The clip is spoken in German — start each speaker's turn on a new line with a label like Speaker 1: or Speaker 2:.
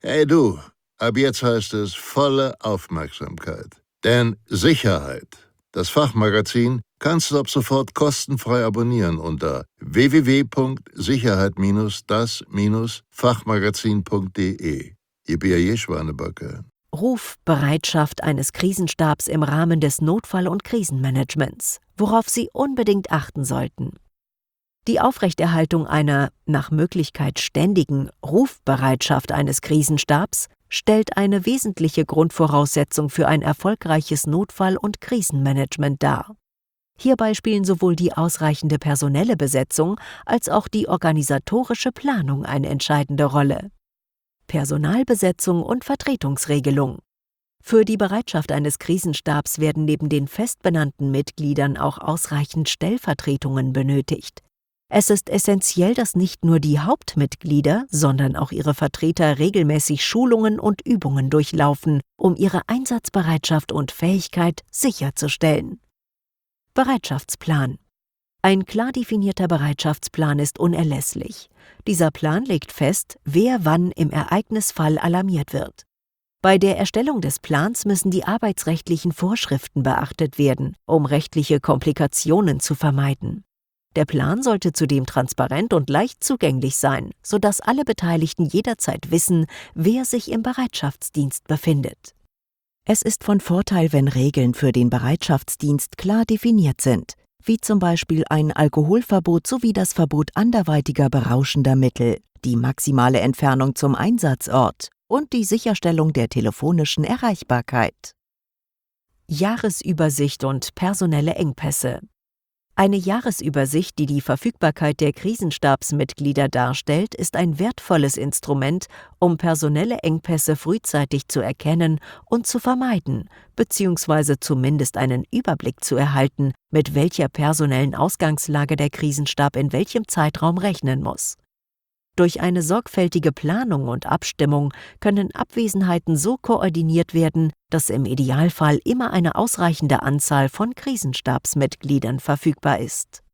Speaker 1: Hey du, ab jetzt heißt es volle Aufmerksamkeit. Denn Sicherheit, das Fachmagazin, kannst du ab sofort kostenfrei abonnieren unter www.sicherheit-das-fachmagazin.de. Ihr B.A.J. Schwanebacke.
Speaker 2: Rufbereitschaft eines Krisenstabs im Rahmen des Notfall- und Krisenmanagements, worauf Sie unbedingt achten sollten. Die Aufrechterhaltung einer nach Möglichkeit ständigen Rufbereitschaft eines Krisenstabs stellt eine wesentliche Grundvoraussetzung für ein erfolgreiches Notfall- und Krisenmanagement dar. Hierbei spielen sowohl die ausreichende personelle Besetzung als auch die organisatorische Planung eine entscheidende Rolle. Personalbesetzung und Vertretungsregelung. Für die Bereitschaft eines Krisenstabs werden neben den fest benannten Mitgliedern auch ausreichend Stellvertretungen benötigt. Es ist essentiell, dass nicht nur die Hauptmitglieder, sondern auch ihre Vertreter regelmäßig Schulungen und Übungen durchlaufen, um ihre Einsatzbereitschaft und Fähigkeit sicherzustellen. Bereitschaftsplan. Ein klar definierter Bereitschaftsplan ist unerlässlich. Dieser Plan legt fest, wer wann im Ereignisfall alarmiert wird. Bei der Erstellung des Plans müssen die arbeitsrechtlichen Vorschriften beachtet werden, um rechtliche Komplikationen zu vermeiden. Der Plan sollte zudem transparent und leicht zugänglich sein, sodass alle Beteiligten jederzeit wissen, wer sich im Bereitschaftsdienst befindet. Es ist von Vorteil, wenn Regeln für den Bereitschaftsdienst klar definiert sind, wie zum Beispiel ein Alkoholverbot sowie das Verbot anderweitiger berauschender Mittel, die maximale Entfernung zum Einsatzort und die Sicherstellung der telefonischen Erreichbarkeit. Jahresübersicht und personelle Engpässe. Eine Jahresübersicht, die die Verfügbarkeit der Krisenstabsmitglieder darstellt, ist ein wertvolles Instrument, um personelle Engpässe frühzeitig zu erkennen und zu vermeiden, bzw. zumindest einen Überblick zu erhalten, mit welcher personellen Ausgangslage der Krisenstab in welchem Zeitraum rechnen muss. Durch eine sorgfältige Planung und Abstimmung können Abwesenheiten so koordiniert werden, dass im Idealfall immer eine ausreichende Anzahl von Krisenstabsmitgliedern verfügbar ist.